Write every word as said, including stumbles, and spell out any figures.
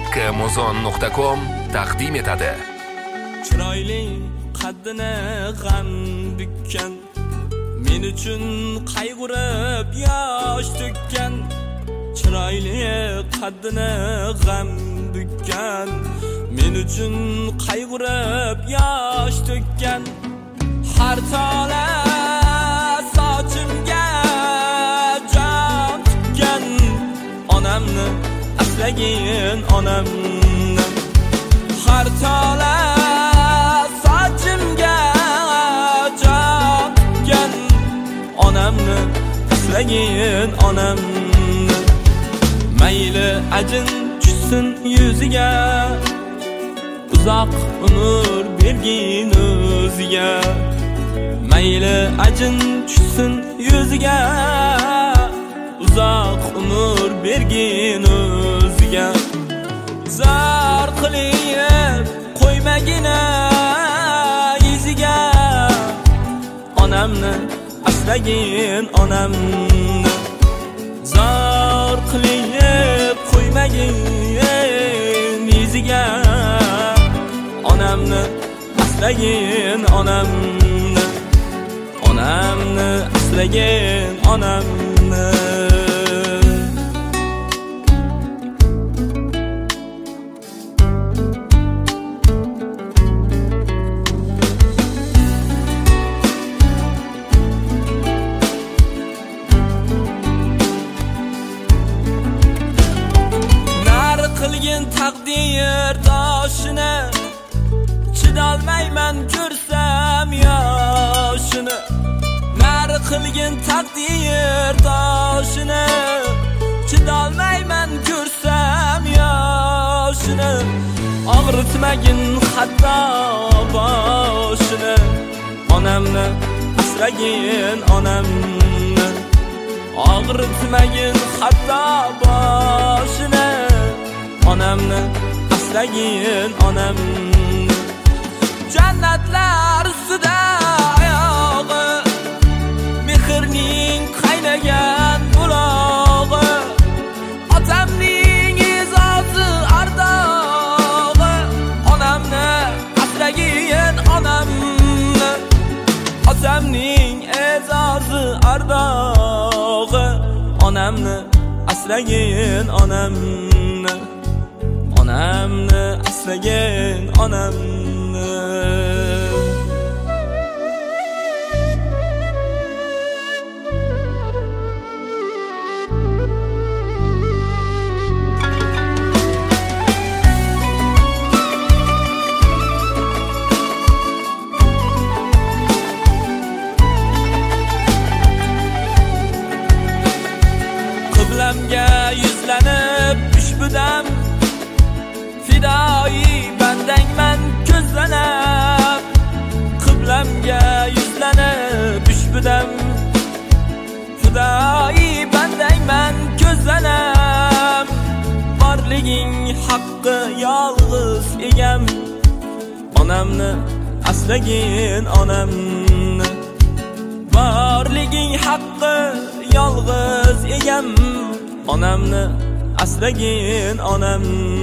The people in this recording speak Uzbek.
Kamozon nuqta com taqdim etadi. Chiroyli qaddini g'am bukkan, men uchun qayg'urib yosh to'kkan. Chiroyli qaddini g'am bukkan, men uchun qayg'urib yosh to'kkan. Har tola sochimga jon tikkan, onamni aslagin onamni. Har tola sochimga jon tikkan, onamni aslagin onamni. Mayli ajin tushsin yuziga, uzoq umr bergin o'ziga. Mayli ajin tushsin yuziga, uzoq umr bergin o'ziga. Zar qilib qo'ymagina iziga, onamni aslagin onamni. Zar qilib qo'ymagin iziga, onamni aslagin onamni. Onamni aslagin onamni. Nar qilgin taqdir toshini, chidolmayman ko'rsam yoshini. Nar qilgin taqdir toshini, chidolmayman ko'rsam yoshini. Og'ritmagin hatto boshini, onamni aslagin onamni. Og'ritmagin hatto boshini, onamni aslagin onamni. Jannatlar ustida oyog'i, mehrning qaynagan bulog'i. Otamning e'zozi ardog'i, onamni aslagin onamni. Otamning e'zozi ardog'i, onamni aslagin onamni. Onamni aslagin onamni. Qiblamga yuzlanib ushbu dam, fidoi bandangman ko'zlanib. Qiblamga yuzlanib ushbu dam, fidoi bandangman ko'zlanib. Borliging haqqi yolg'iz egam, onamni aslagin onamni. Borliging haqqi yolg'iz egam, onamni aslagin onamni.